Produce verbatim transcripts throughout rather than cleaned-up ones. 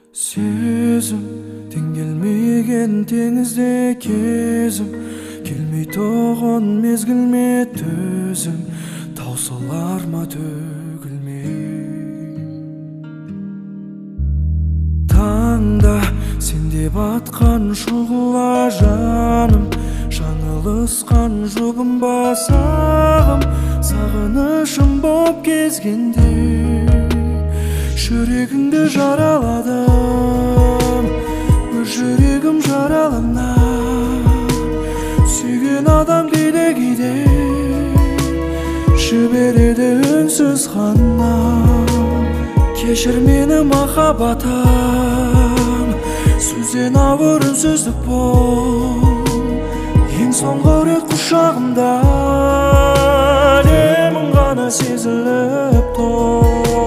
Сезім тең келмеген теңізде кезім, келмей тоғын мезгілме төзім, таусылар ма төгілмей. Таңда сенде батқан шұғыла жаным, жаңылысқан жұбым басағым, сағынышым боп кезгенде жүрегіңді жараладым, өз жүрегім жаралана. Сүйген адам кейде-кейде жібереді үнсіз ғана. Кешір мені махаббатым, сөзден ауыр үнсіздік бол. Ең соңғы рет құшағымда демің ғана сезіліп тұр.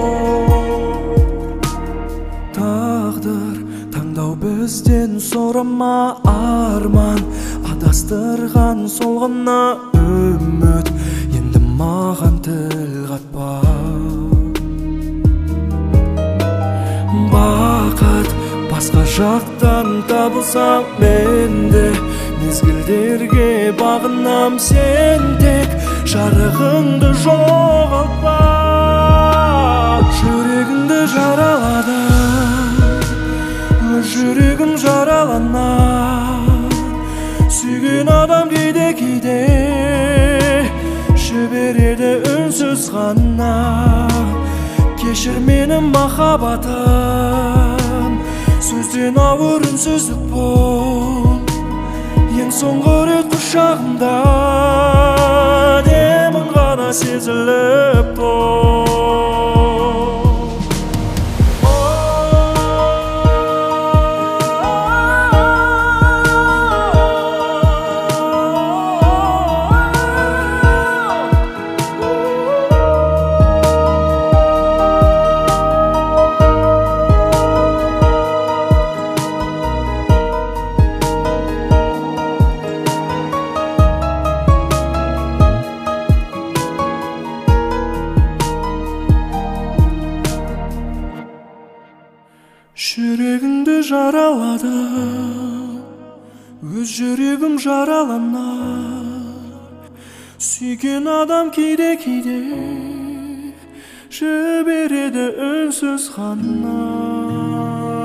Тағдыр таңдау бізден сұрама арман, адастырған сол ғана үміт, енді маған тіл қатпа. Бақыт басқа жақтан табылса менде, мезгілдерге бағынам, сен тек жарығыңды жоғалтпа. Жүрегіңді жараладым, өз жүрегім жаралана. Сүйген адам кейде-кейде жібереді үнсіз ғана. Кешір мені махаббатым, сөзден ауыр үнсіздік бол. Ең соңғы рет құшағымда демің ғана сезіліп тұр. Жүрегіңді жараладым, өз жүрегім жаралана. Сүйген адам кейде-кейде жібереді үнсіз ғана.